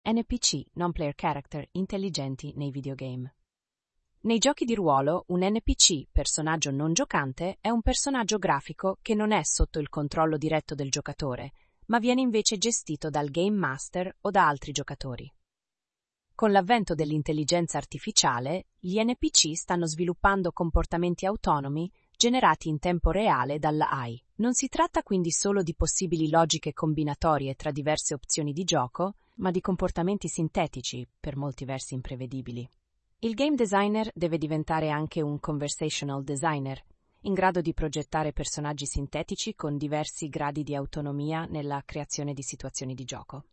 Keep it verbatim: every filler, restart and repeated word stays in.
N P C, non-player character, intelligenti nei videogame. Nei giochi di ruolo, un N P C, personaggio non giocante, è un personaggio grafico che non è sotto il controllo diretto del giocatore, ma viene invece gestito dal Game Master o da altri giocatori. Con l'avvento dell'intelligenza artificiale, gli N P C stanno sviluppando comportamenti autonomi generati in tempo reale dalla A I. Non si tratta quindi solo di possibili logiche combinatorie tra diverse opzioni di gioco, ma di comportamenti sintetici, per molti versi imprevedibili. Il game designer deve diventare anche un conversational designer, in grado di progettare personaggi sintetici con diversi gradi di autonomia nella creazione di situazioni di gioco.